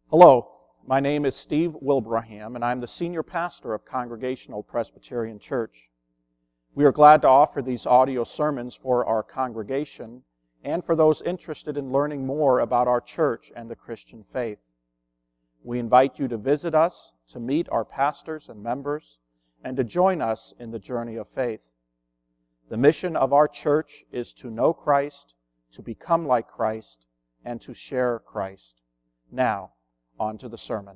Hello, my name is Steve Wilbraham, and I'm the senior pastor of Congregational Presbyterian Church. We are glad to offer these audio sermons for our congregation and for those interested in learning more about our church and the Christian faith. We invite you to visit us, to meet our pastors and members, and to join us in the journey of faith. The mission of our church is to know Christ, to become like Christ, and to share Christ. Now, on to the sermon.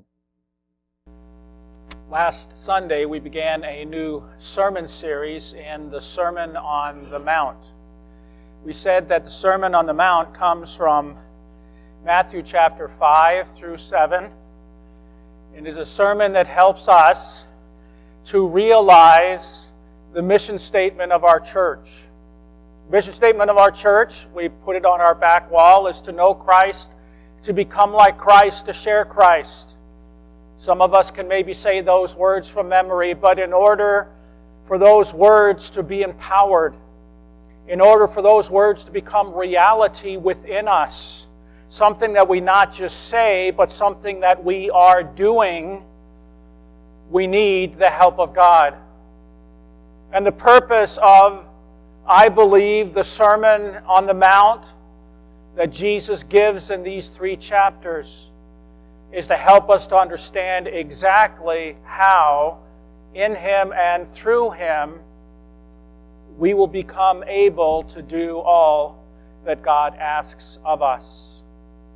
Last Sunday, we began a new sermon series in the Sermon on the Mount. We said that the Sermon on the Mount comes from Matthew chapter 5 through 7. It is a sermon that helps us to realize the mission statement of our church. The mission statement of our church, we put it on our back wall, is to know Christ, to become like Christ, to share Christ. Some of us can maybe say those words from memory, but in order for those words to be empowered, in order for those words to become reality within us, something that we not just say, but something that we are doing, we need the help of God. And the purpose of, I believe, the Sermon on the Mount that Jesus gives in these 3 chapters is to help us to understand exactly how, in Him and through Him, we will become able to do all that God asks of us.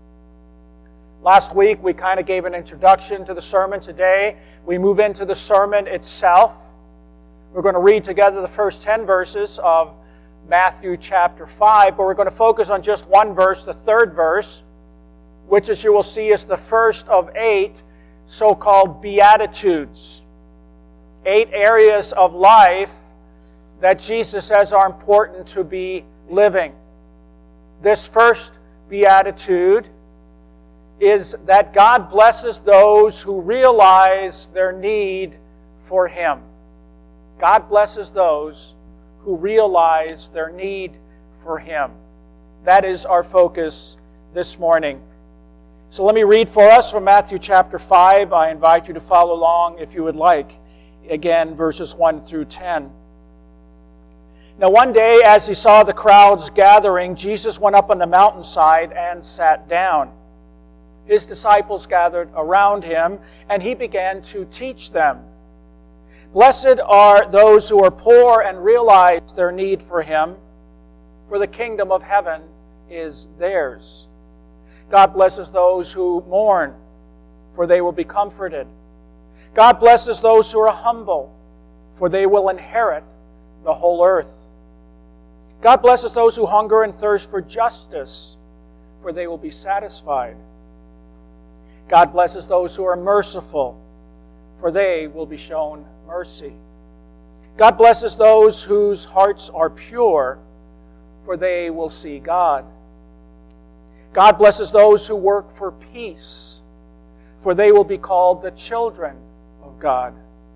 Last week, we kind of gave an introduction to the sermon. Today, we move into the sermon itself. We're going to read together the first 10 verses of Matthew chapter 5, but we're going to focus on just one verse, the 3rd verse, which, as you will see, is the first of 8 so-called Beatitudes. 8 areas of life that Jesus says are important to be living. This first Beatitude is that God blesses those who realize their need for Him. God blesses those who realize their need for Him. That is our focus this morning. So let me read for us from Matthew chapter 5. I invite you to follow along if you would like. Again, verses 1 through 10. Now one day, as He saw the crowds gathering, Jesus went up on the mountainside and sat down. His disciples gathered around Him, and He began to teach them. Blessed are those who are poor and realize their need for Him, for the kingdom of heaven is theirs. God blesses those who mourn, for they will be comforted. God blesses those who are humble, for they will inherit the whole earth. God blesses those who hunger and thirst for justice, for they will be satisfied. God blesses those who are merciful, for they will be shown mercy. God blesses those whose hearts are pure, for they will see God. God blesses those who work for peace, for they will be called the children of God.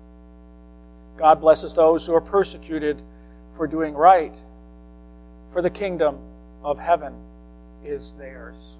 God blesses those who are persecuted for doing right, for the kingdom of heaven is theirs.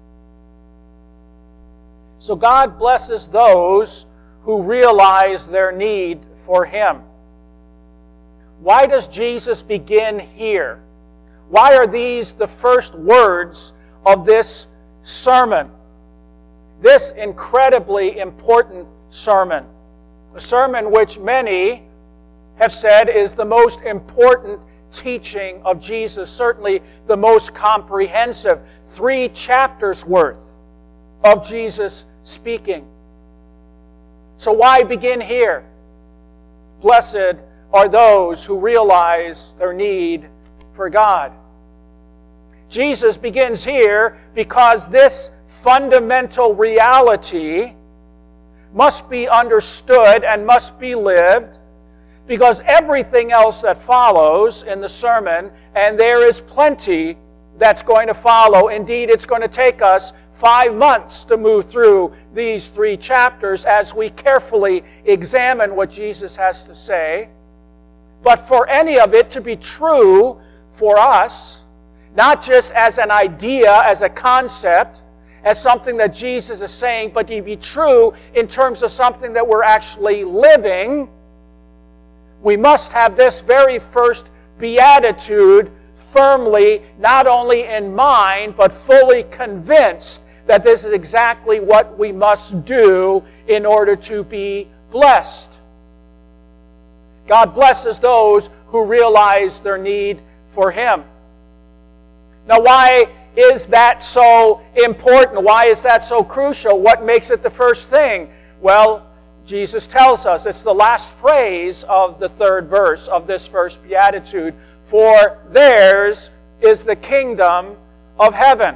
So God blesses those who realize their need for Him. Why does Jesus begin here? Why are these the first words of this sermon? This incredibly important sermon. A sermon which many have said is the most important teaching of Jesus, certainly the most comprehensive. 3 chapters worth of Jesus speaking. So why begin here? Blessed are those who realize their need for God. Jesus begins here because this fundamental reality must be understood and must be lived, because everything else that follows in the sermon, and there is plenty that's going to follow. Indeed, it's going to take us 5 months to move through these 3 chapters as we carefully examine what Jesus has to say. But for any of it to be true for us, not just as an idea, as a concept, as something that Jesus is saying, but to be true in terms of something that we're actually living, we must have this very first beatitude firmly, not only in mind, but fully convinced that this is exactly what we must do in order to be blessed. God blesses those who realize their need for Him. Now, why is that so important? Why is that so crucial? What makes it the first thing? Well, Jesus tells us, it's the last phrase of the third verse of this first beatitude, for theirs is the kingdom of heaven.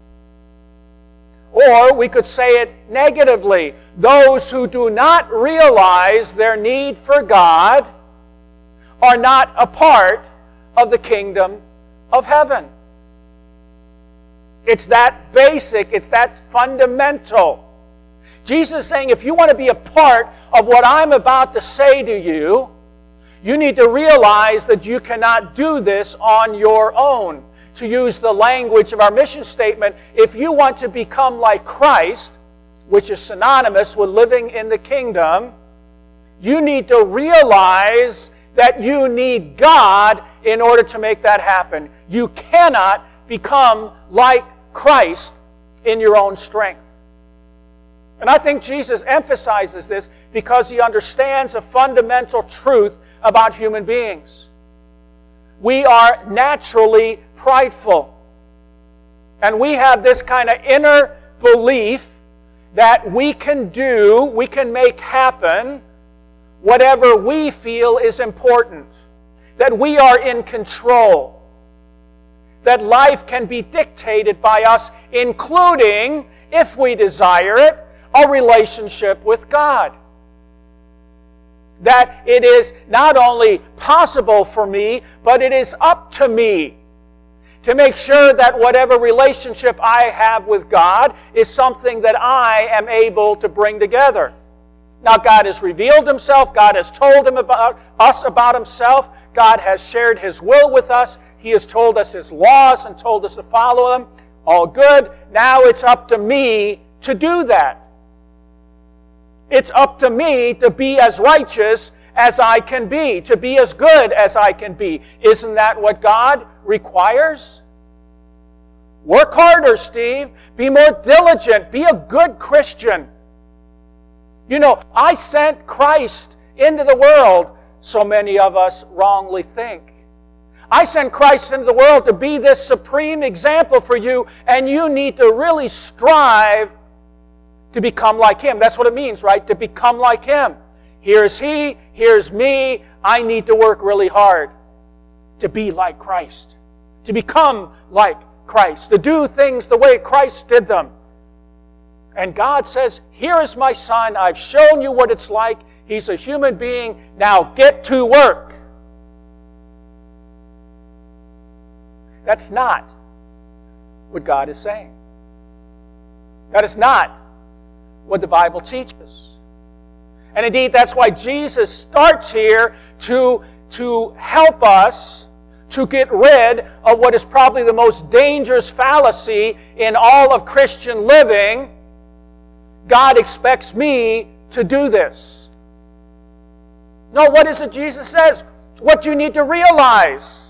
Or we could say it negatively, those who do not realize their need for God are not a part of the kingdom of heaven. It's that basic, it's that fundamental. Jesus is saying, if you want to be a part of what I'm about to say to you, you need to realize that you cannot do this on your own. To use the language of our mission statement, if you want to become like Christ, which is synonymous with living in the kingdom, you need to realize that you need God in order to make that happen. You cannot become like Christ in your own strength. And I think Jesus emphasizes this because He understands a fundamental truth about human beings. We are naturally prideful. And we have this kind of inner belief that we can make happen whatever we feel is important. That we are in control. That life can be dictated by us, including, if we desire it, a relationship with God. That it is not only possible for me, but it is up to me to make sure that whatever relationship I have with God is something that I am able to bring together. Now, God has revealed Himself. God has told us about Himself. God has shared His will with us. He has told us His laws and told us to follow them. All good. Now it's up to me to do that. It's up to me to be as righteous as I can be, to be as good as I can be. Isn't that what God requires? Work harder, Steve. Be more diligent. Be a good Christian. You know, I sent Christ into the world, so many of us wrongly think. I sent Christ into the world to be this supreme example for you, and you need to really strive to become like Him. That's what it means, right? To become like Him. Here's He, here's me. I need to work really hard to be like Christ. To become like Christ. To do things the way Christ did them. And God says, here is my son. I've shown you what it's like. He's a human being. Now get to work. That's not what God is saying. That is not what the Bible teaches. And indeed, that's why Jesus starts here to help us to get rid of what is probably the most dangerous fallacy in all of Christian living. God expects me to do this. No, what is it Jesus says? What you need to realize.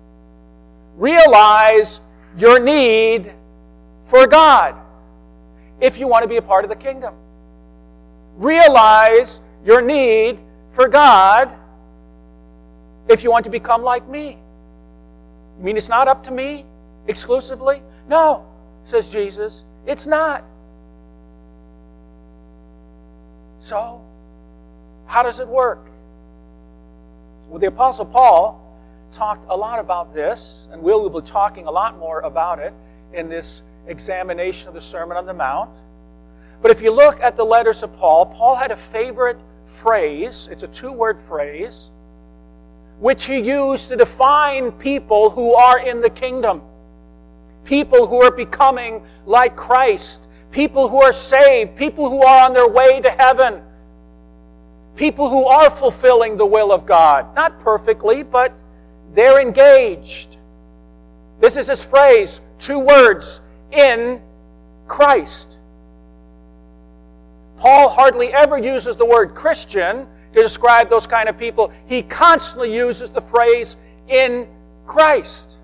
Realize your need for God if you want to be a part of the kingdom. Realize your need for God if you want to become like me. You mean it's not up to me exclusively? No, says Jesus, it's not. So, how does it work? Well, the Apostle Paul talked a lot about this, and we'll be talking a lot more about it in this examination of the Sermon on the Mount. But if you look at the letters of Paul, Paul had a favorite phrase. It's a two-word phrase, which he used to define people who are in the kingdom. People who are becoming like Christ. People who are saved. People who are on their way to heaven. People who are fulfilling the will of God. Not perfectly, but they're engaged. This is his phrase, two words, in Christ. Paul hardly ever uses the word Christian to describe those kind of people. He constantly uses the phrase in Christ.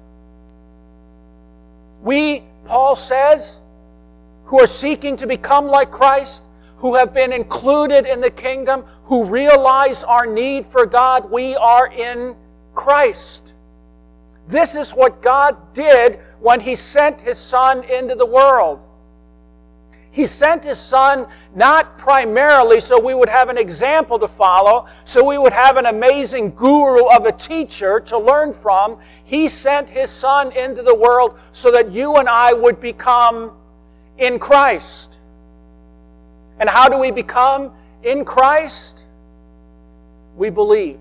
We, Paul says, who are seeking to become like Christ, who have been included in the kingdom, who realize our need for God, we are in Christ. This is what God did when He sent His Son into the world. He sent His Son not primarily so we would have an example to follow, so we would have an amazing guru of a teacher to learn from. He sent His Son into the world so that you and I would become in Christ. And how do we become in Christ? We believe.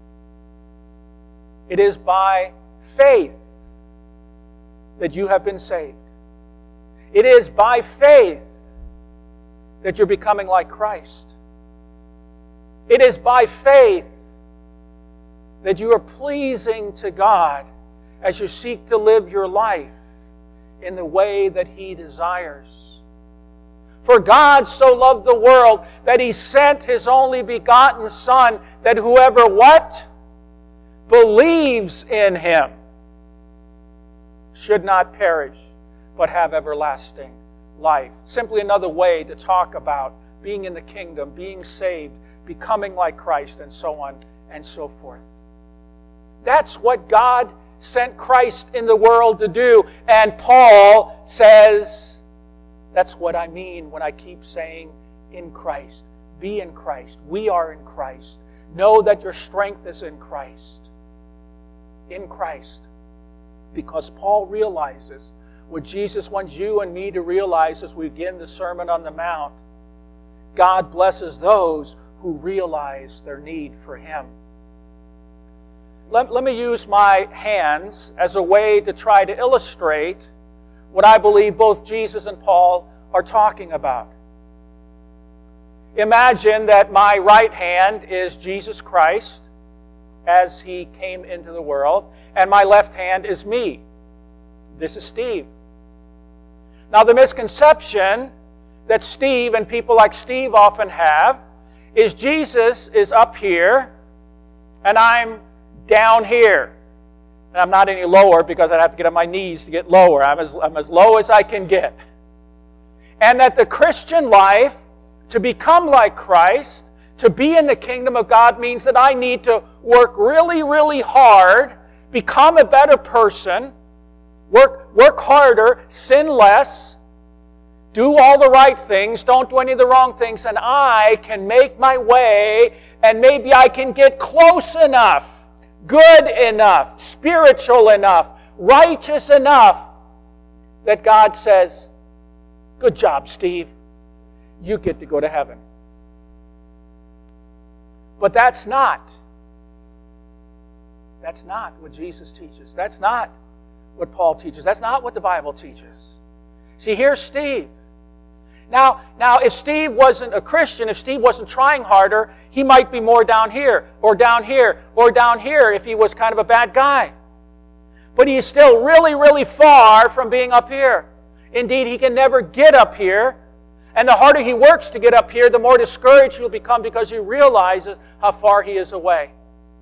It is by faith that you have been saved. It is by faith that you're becoming like Christ. It is by faith that you are pleasing to God as you seek to live your life in the way that He desires. For God so loved the world that He sent His only begotten Son, that whoever what? Believes in Him should not perish, but have everlasting life. Simply another way to talk about being in the kingdom, being saved, becoming like Christ, and so on and so forth. That's what God sent Christ in the world to do. And Paul says, that's what I mean when I keep saying in Christ. Be in Christ. We are in Christ. Know that your strength is in Christ. In Christ. Because Paul realizes what Jesus wants you and me to realize as we begin the Sermon on the Mount. God blesses those who realize their need for Him. Let me use my hands as a way to try to illustrate what I believe both Jesus and Paul are talking about. Imagine that my right hand is Jesus Christ as He came into the world, and my left hand is me. This is Steve. Now, the misconception that Steve and people like Steve often have is Jesus is up here and I'm down here. And I'm not any lower because I'd have to get on my knees to get lower. I'm as low as I can get. And that the Christian life, to become like Christ, to be in the kingdom of God, means that I need to work really, really hard, become a better person, work harder, sin less, do all the right things, don't do any of the wrong things, and I can make my way, and maybe I can get close enough, good enough, spiritual enough, righteous enough, that God says, good job, Steve. You get to go to heaven. But that's not what Jesus teaches. That's not what Paul teaches. That's not what the Bible teaches. See, here's Steve. Now, if Steve wasn't a Christian, if Steve wasn't trying harder, he might be more down here, or down here, or down here if he was kind of a bad guy. But he is still really, really far from being up here. Indeed, he can never get up here. And the harder he works to get up here, the more discouraged he'll become because he realizes how far he is away.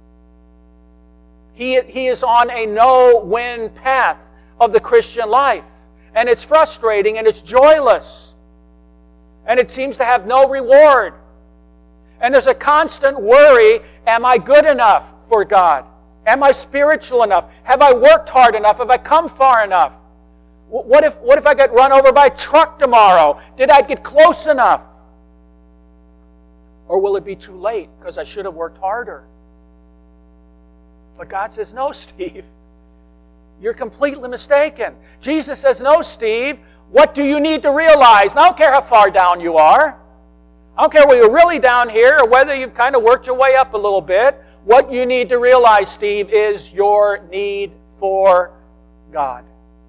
He is on a no-win path of the Christian life. And it's frustrating and it's joyless. And it seems to have no reward. And there's a constant worry, am I good enough for God? Am I spiritual enough? Have I worked hard enough? Have I come far enough? What if I get run over by a truck tomorrow? Did I get close enough? Or will it be too late because I should have worked harder? But God says, no, Steve. You're completely mistaken. Jesus says, no, Steve. What do you need to realize? And I don't care how far down you are. I don't care whether you're really down here or whether you've kind of worked your way up a little bit. What you need to realize, Steve, is your need for God.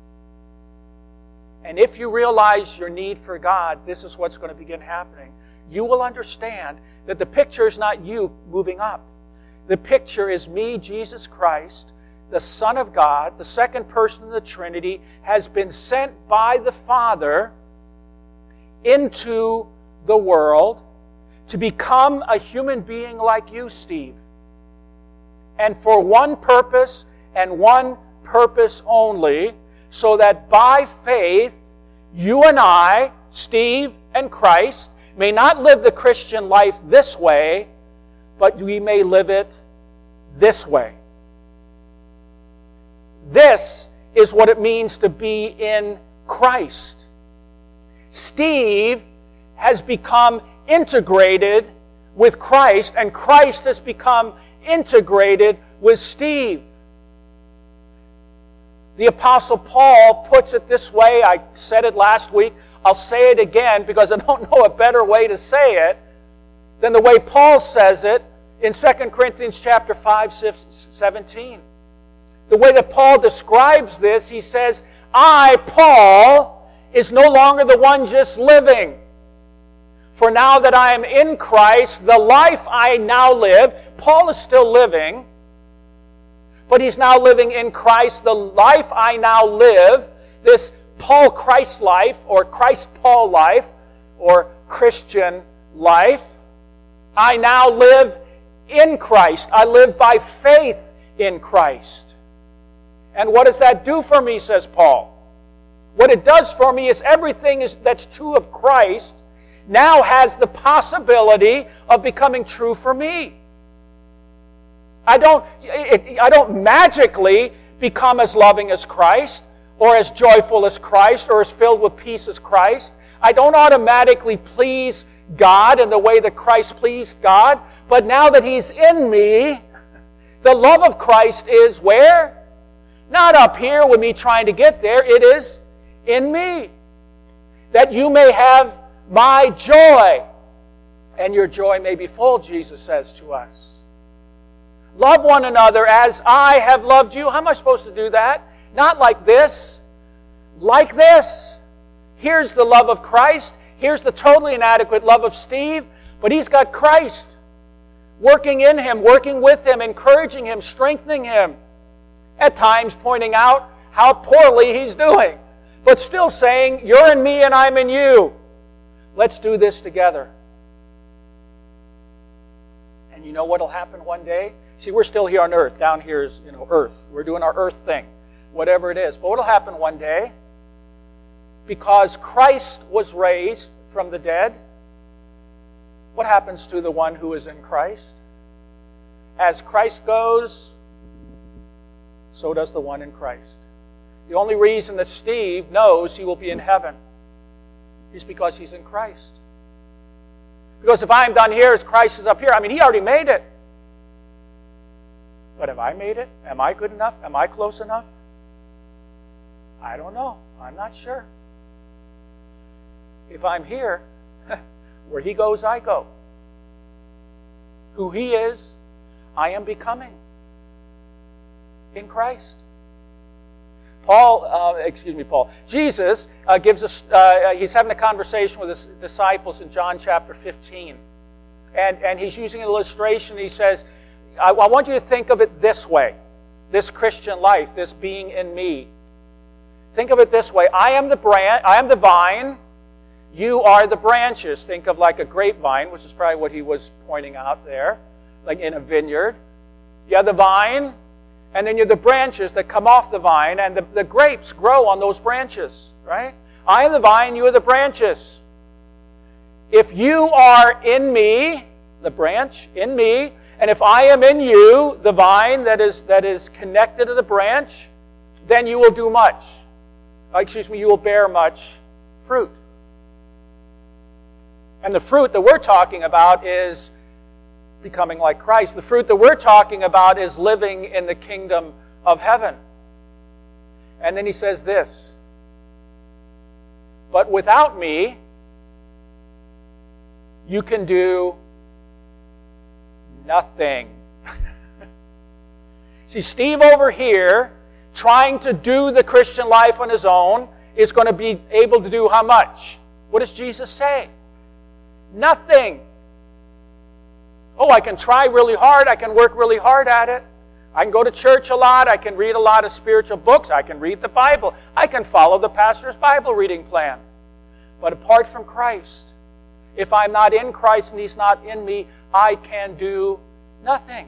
And if you realize your need for God, this is what's going to begin happening. You will understand that the picture is not you moving up. The picture is me, Jesus Christ, the Son of God, the second person of the Trinity, has been sent by the Father into the world to become a human being like you, Steve. And for one purpose and one purpose only, so that by faith, you and I, Steve and Christ, may not live the Christian life this way, but we may live it this way. This is what it means to be in Christ. Steve has become integrated with Christ, and Christ has become integrated with Steve. The Apostle Paul puts it this way. I said it last week. I'll say it again because I don't know a better way to say it than the way Paul says it in 2 Corinthians chapter 5, 17. The way that Paul describes this, he says, I, Paul, is no longer the one just living. For now that I am in Christ, the life I now live, Paul is still living, but he's now living in Christ. The life I now live, this Paul-Christ life, or Christ-Paul life, or Christian life, I now live in Christ. I live by faith in Christ. And what does that do for me, says Paul? What it does for me is everything that's true of Christ now has the possibility of becoming true for me. I don't magically become as loving as Christ, or as joyful as Christ, or as filled with peace as Christ. I don't automatically please God in the way that Christ pleased God. But now that He's in me, the love of Christ is where? Not up here with me trying to get there. It is in me. That you may have my joy, and your joy may be full, Jesus says to us. Love one another as I have loved you. How am I supposed to do that? Not like this. Like this. Here's the love of Christ. Here's the totally inadequate love of Steve. But he's got Christ working in him, working with him, encouraging him, strengthening him. At times pointing out how poorly he's doing. But still saying, you're in me and I'm in you. Let's do this together. And you know what will happen one day? See, we're still here on earth. Down here is, earth. We're doing our earth thing. Whatever it is. But what will happen one day? Because Christ was raised from the dead, what happens to the one who is in Christ? As Christ goes, so does the one in Christ. The only reason that Steve knows he will be in heaven is because he's in Christ. Because if I'm done here as Christ is up here, he already made it. But have I made it? Am I good enough? Am I close enough? I don't know. I'm not sure. If I'm here, where he goes, I go. Who he is, I am becoming in Christ. Jesus gives us, he's having a conversation with his disciples in John chapter 15. And he's using an illustration. He says, I want you to think of it this way. This Christian life, this being in me. Think of it this way. I am the vine. You are the branches. Think of like a grapevine, which is probably what he was pointing out there, like in a vineyard. You have the vine, and then you have the branches that come off the vine, and the grapes grow on those branches, right? I am the vine, you are the branches. If you are in me, the branch, in me, and if I am in you, the vine that is connected to the branch, then you will do much. You will bear much fruit. And the fruit that we're talking about is becoming like Christ. The fruit that we're talking about is living in the kingdom of heaven. And then he says this, but without me, you can do nothing. See, Steve over here, trying to do the Christian life on his own, is going to be able to do how much? What does Jesus say? Nothing. Oh, I can try really hard. I can work really hard at it. I can go to church a lot. I can read a lot of spiritual books. I can read the Bible. I can follow the pastor's Bible reading plan. But apart from Christ, if I'm not in Christ and He's not in me, I can do nothing.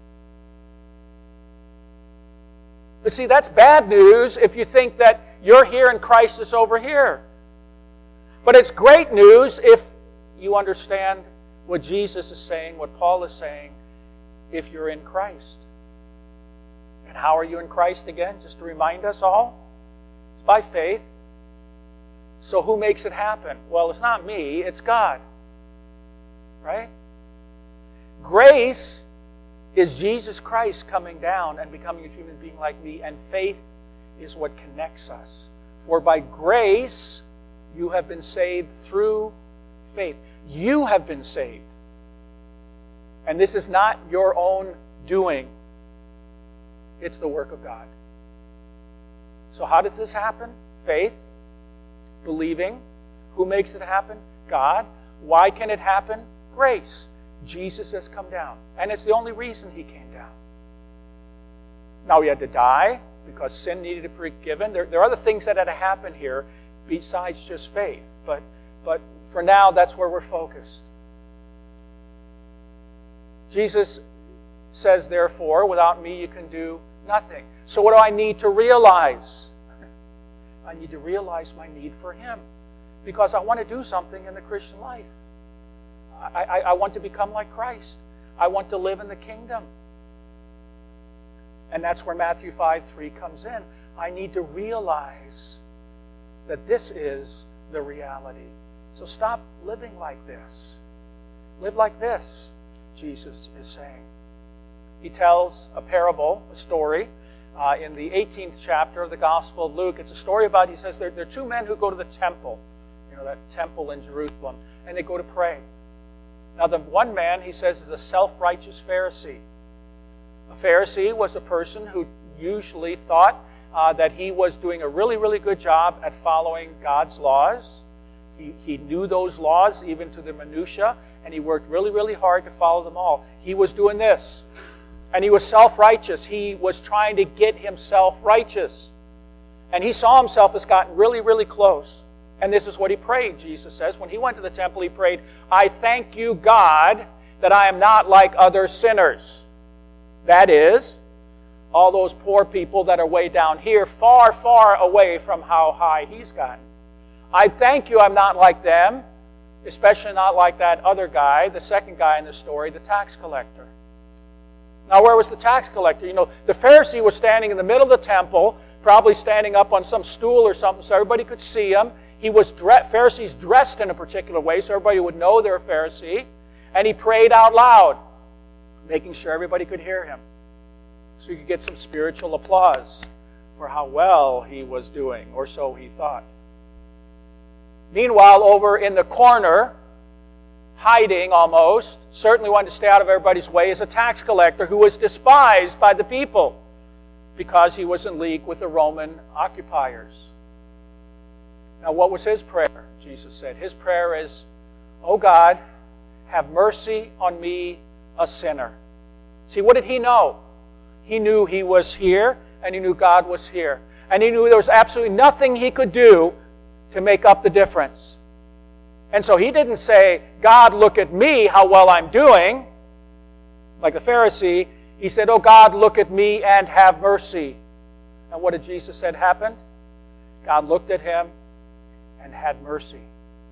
But see, that's bad news if you think that you're here and Christ is over here. But it's great news if you understand what Jesus is saying, what Paul is saying, if you're in Christ. And how are you in Christ again? Just to remind us all, it's by faith. So who makes it happen? Well, it's not me, it's God. Right? Grace is Jesus Christ coming down and becoming a human being like me, and faith is what connects us. For by grace you have been saved through faith. You have been saved. And this is not your own doing. It's the work of God. So how does this happen? Faith, believing. Who makes it happen? God. Why can it happen? Grace. Jesus has come down. And it's the only reason He came down. Now He had to die because sin needed to be forgiven. There are other things that had to happen here besides just faith. But for now, that's where we're focused. Jesus says, therefore, without me you can do nothing. So what do I need to realize? I need to realize my need for Him. Because I want to do something in the Christian life. I want to become like Christ. I want to live in the kingdom. And that's where Matthew 5:3 comes in. I need to realize that this is the reality. So stop living like this. Live like this, Jesus is saying. He tells a parable, a story, in the 18th chapter of the Gospel of Luke. It's a story about, he says, there are two men who go to the temple, that temple in Jerusalem, and they go to pray. Now, the one man, he says, is a self-righteous Pharisee. A Pharisee was a person who usually thought that he was doing a really, really good job at following God's laws. He knew those laws, even to the minutiae, and he worked really, really hard to follow them all. He was doing this. And he was self-righteous. He was trying to get himself righteous. And he saw himself as gotten really, really close. And this is what he prayed, Jesus says. When he went to the temple, he prayed, I thank you, God, that I am not like other sinners. That is, all those poor people that are way down here, far, far away from how high he's gotten. I thank you I'm not like them, especially not like that other guy, the second guy in the story, the tax collector. Now, where was the tax collector? The Pharisee was standing in the middle of the temple, probably standing up on some stool or something so everybody could see him. Pharisees dressed in a particular way so everybody would know they're a Pharisee. And he prayed out loud, making sure everybody could hear him. So he could get some spiritual applause for how well he was doing, or so he thought. Meanwhile, over in the corner, hiding almost, certainly wanted to stay out of everybody's way, is a tax collector who was despised by the people because he was in league with the Roman occupiers. Now, what was his prayer? Jesus said. His prayer is, "O God, have mercy on me, a sinner." See, what did he know? He knew he was here, and he knew God was here. And he knew there was absolutely nothing he could do to make up the difference. And so he didn't say, God, look at me, how well I'm doing, like the Pharisee. He said, oh God, look at me and have mercy. And what did Jesus say happened? God looked at him and had mercy.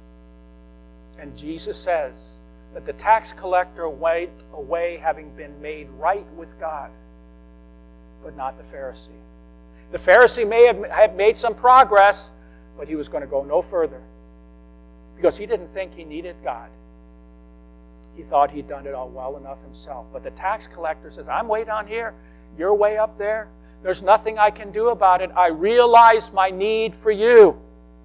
And Jesus says that the tax collector went away having been made right with God, but not the Pharisee. The Pharisee may have made some progress, but he was going to go no further because he didn't think he needed God. He thought he'd done it all well enough himself. But the tax collector says, I'm way down here. You're way up there. There's nothing I can do about it. I realize my need for you.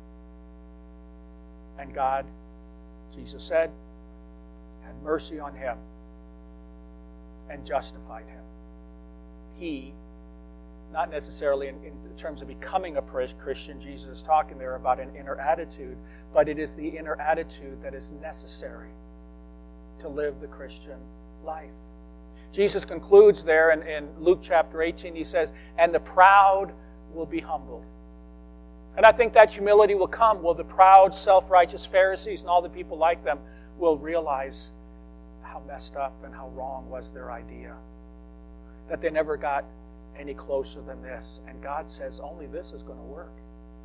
And God, Jesus said, had mercy on him and justified him. He, not necessarily in terms of becoming a Christian, Jesus is talking there about an inner attitude, but it is the inner attitude that is necessary to live the Christian life. Jesus concludes there in Luke chapter 18, he says, and the proud will be humbled. And I think that humility will come. Will the proud, self-righteous Pharisees and all the people like them will realize how messed up and how wrong was their idea. That they never got any closer than this. And God says only this is going to work.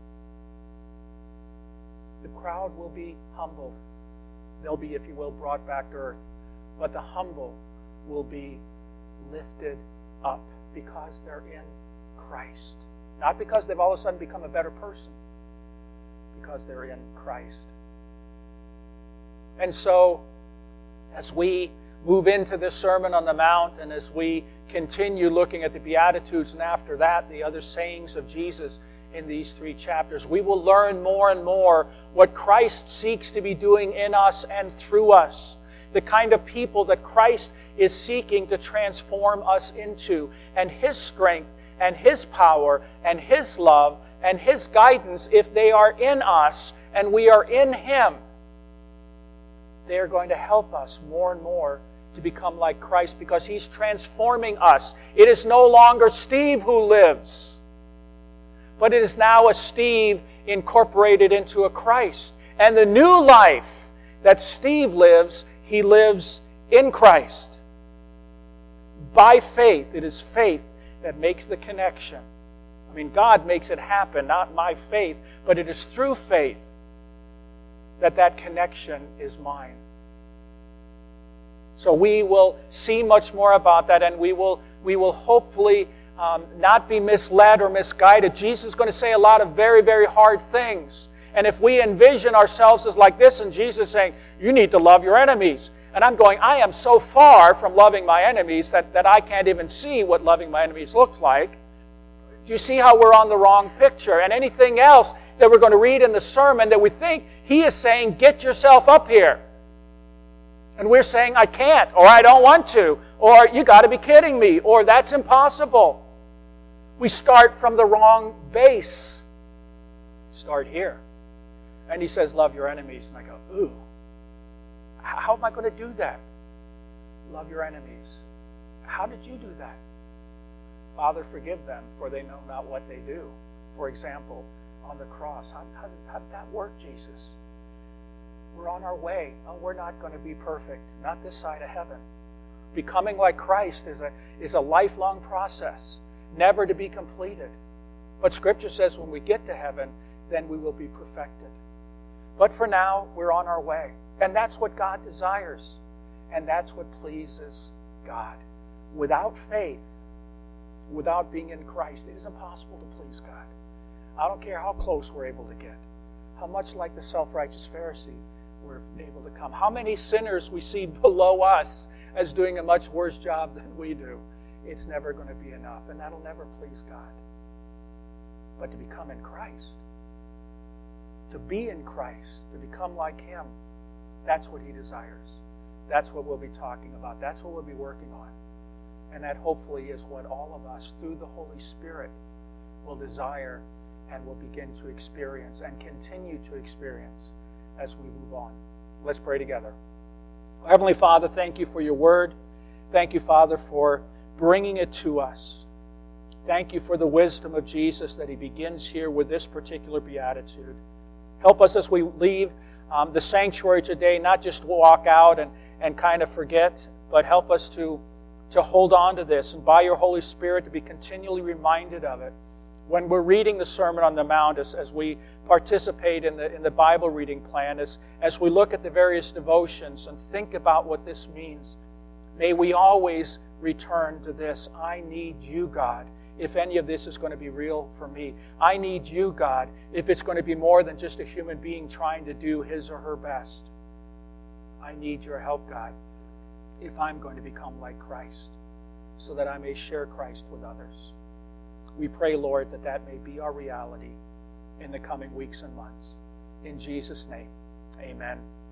The crowd will be humbled. They'll be, if you will, brought back to earth. But the humble will be lifted up because they're in Christ. Not because they've all of a sudden become a better person. Because they're in Christ. And so, as we move into this Sermon on the Mount, and as we continue looking at the Beatitudes, and after that, the other sayings of Jesus in these 3 chapters, we will learn more and more what Christ seeks to be doing in us and through us. The kind of people that Christ is seeking to transform us into, and His strength and His power and His love and His guidance, if they are in us and we are in Him, they are going to help us more and more to become like Christ because He's transforming us. It is no longer Steve who lives, but it is now a Steve incorporated into a Christ. And the new life that Steve lives, he lives in Christ. By faith. It is faith that makes the connection. I mean, God makes it happen, not my faith, but it is through faith that connection is mine. So we will see much more about that, and we will hopefully not be misled or misguided. Jesus is going to say a lot of very, very hard things. And if we envision ourselves as like this, and Jesus saying, you need to love your enemies. And I'm going, I am so far from loving my enemies that I can't even see what loving my enemies looks like. Do you see how we're on the wrong picture? And anything else that we're going to read in the sermon that we think He is saying, get yourself up here. And we're saying, I can't, or I don't want to, or you got to be kidding me, or that's impossible. We start from the wrong base. Start here. And He says, love your enemies. And I go, ooh, how am I going to do that? Love your enemies. How did you do that? Father, forgive them, for they know not what they do. For example, on the cross. How did that work, Jesus? We're on our way. Oh, we're not going to be perfect. Not this side of heaven. Becoming like Christ is a lifelong process, never to be completed. But Scripture says when we get to heaven, then we will be perfected. But for now, we're on our way. And that's what God desires. And that's what pleases God. Without faith, without being in Christ, it is impossible to please God. I don't care how close we're able to get. How much like the self-righteous Pharisee we're able to come. How many sinners we see below us as doing a much worse job than we do. It's never going to be enough, and that'll never please God. But to become in Christ, to be in Christ, to become like Him, that's what He desires. That's what we'll be talking about. That's what we'll be working on. And that hopefully is what all of us, through the Holy Spirit, will desire and will begin to experience and continue to experience as we move on. Let's pray together. Heavenly Father, thank You for Your word. Thank You, Father, for bringing it to us. Thank You for the wisdom of Jesus that He begins here with this particular beatitude. Help us as we leave the sanctuary today, not just walk out and kind of forget, but help us to hold on to this, and by Your Holy Spirit to be continually reminded of it. When we're reading the Sermon on the Mount, as we participate in the Bible reading plan, as we look at the various devotions and think about what this means, may we always return to this. I need You, God, if any of this is going to be real for me. I need You, God, if it's going to be more than just a human being trying to do his or her best. I need Your help, God, if I'm going to become like Christ, so that I may share Christ with others. We pray, Lord, that may be our reality in the coming weeks and months. In Jesus' name, amen.